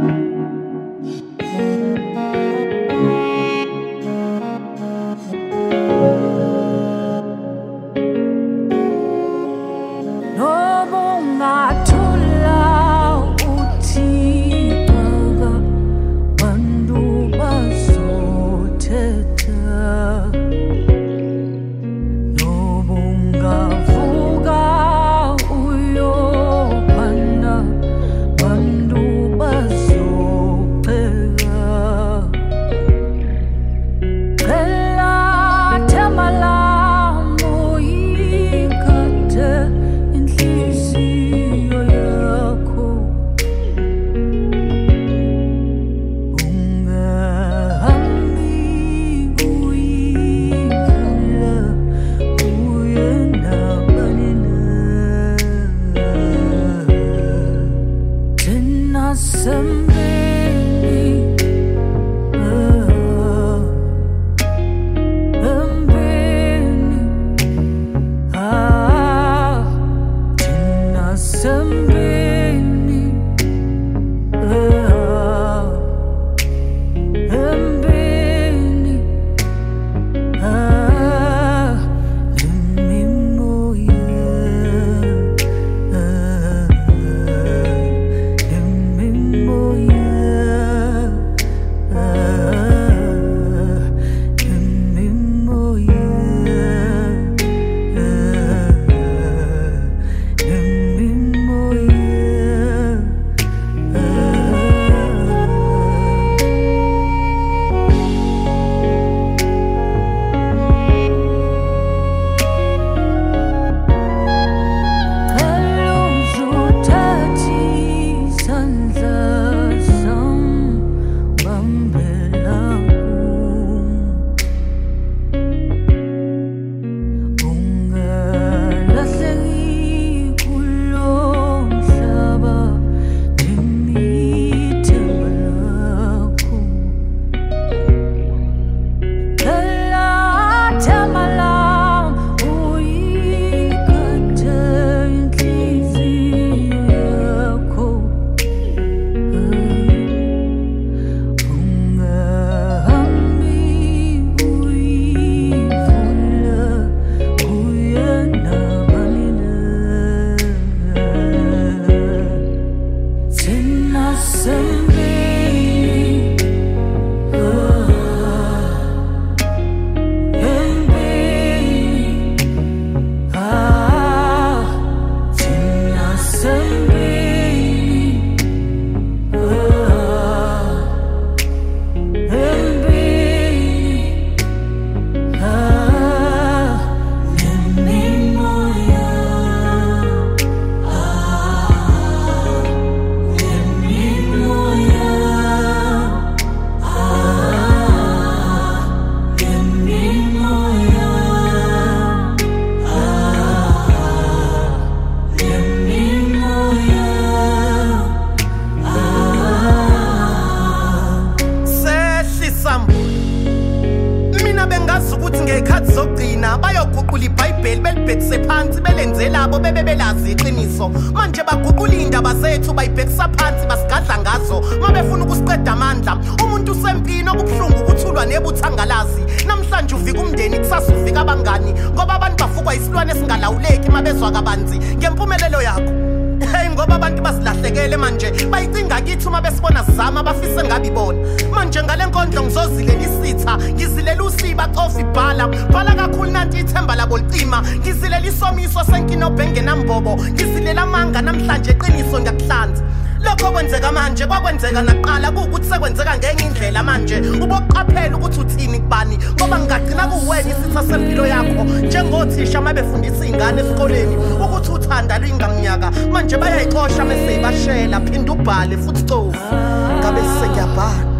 bayoguqula iBhayibheli belibhekise phansi belenze labo bebelazi iqiniso manje baguqula indaba zethu bayibhekisa phansi basigadla ngazo mabefuna ukusiqeda amandla umuntu usempini okubhlungu ukuthulwa nebuthangalazi namhlanje ufika umndeni kusasa ufika abangani ngoba abantu bafukwa isilwane esingalawuleki mabezwa kabanzi ngempumelelo yakho. Hey ngoba abantu basilahlekele manje bayicinga kithi uma besibona sizama bafise ngabibona manje ngale nkondlo ngizozile lisitha ngizilela usiba cofa ibhala bhala kakhulu nanti ithemba labo licima ngizilela isomiso senkino bengenambobo ngizilela amanga namhlanje eqiniso ngiyakuhlanza lokho kwenzeka manje kwakwenzeka naqala ukuthi sekwenzeka ngenye indlela manje uboqaphela ukuthi uthini kubani ngoba ngigcina kuwena isitha sempilo yakho njengothisha mabefundisa izingane esikoleni ukuthi uthanda lwingaminyaka manje bayayixosha mase ibashela phinda ubhale futhi stofu ngabe sekuyabhala